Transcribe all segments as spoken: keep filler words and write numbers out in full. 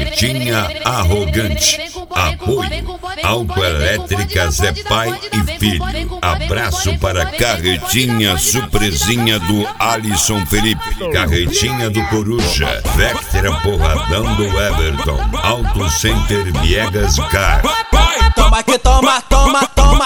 Carretinha arrogante. Apoio Autoelétrica Zé Pai e Filho. Abraço para Carretinha surpresinha do Alisson Felipe. Carretinha do Coruja. Vectra Porradão do Everton. Auto Center Viegas Car. Toma que toma, toma, toma.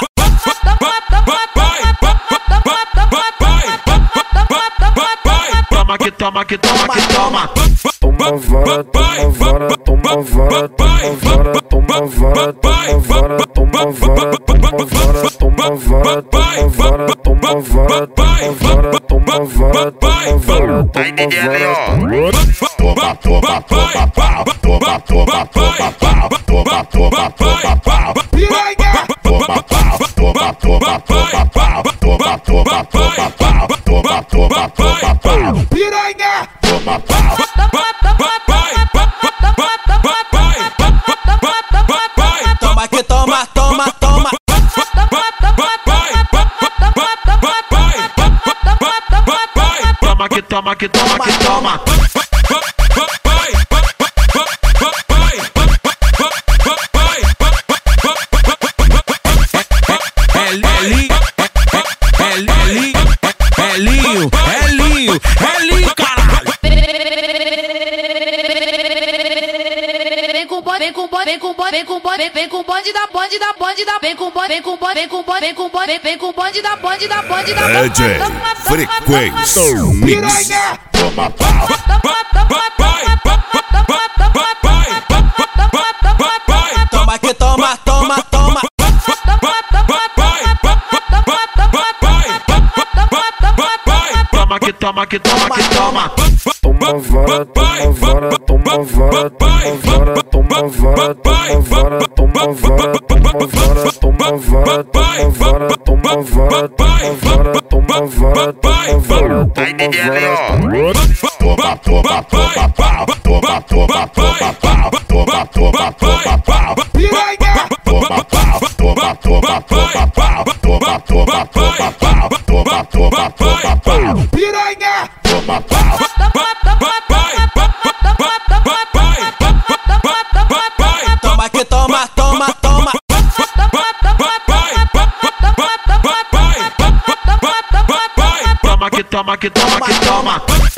Toma que toma que toma que toma. Toma vara, toma vara, toma vara, toma vara, toma vara, toma vara, toma vara, toma vara, toma vara, toma vara, toma vara, toma vara, toma vara, Vai D D L O. toma, toma, toma, pau, toma, toma, toma, pau, toma, toma, toma, pau, piranha, toma, pau, toma, toma, toma, pau, toma, toma, toma, pau, toma, toma, toma, pau, piranha, toma, pau. Toma que toma, toma, toma. Toma que toma que toma que toma. É Linho, é Linho, é Linho, caralho. Vem com bode, vem com bode, vem com bode, vem com bode, vem com bode da bode da bode da, vem com bode, vem com bode, vem com bode, vem com bode, vem com bode da bode da bode da. D J Frequência Mix. Toma pau. Toma que toma, toma, toma. Toma que toma que toma que toma. Toma vara, toma vara, toma vara, toma vara, toma vara, toma vara, toma vara, toma vara, toma vara, toma vara, toma vara, toma vara, toma vara, toma vara, Vai D D L O. toma, toma, toma, pau, toma, toma, toma, pau, toma, toma, toma, pau, piranha, toma, pau, toma, toma, toma, pau, toma, toma, toma, pau, toma, toma, toma, pau, piranha, toma, pau. Toma que toma, toma, toma. Toma que toma que toma que toma.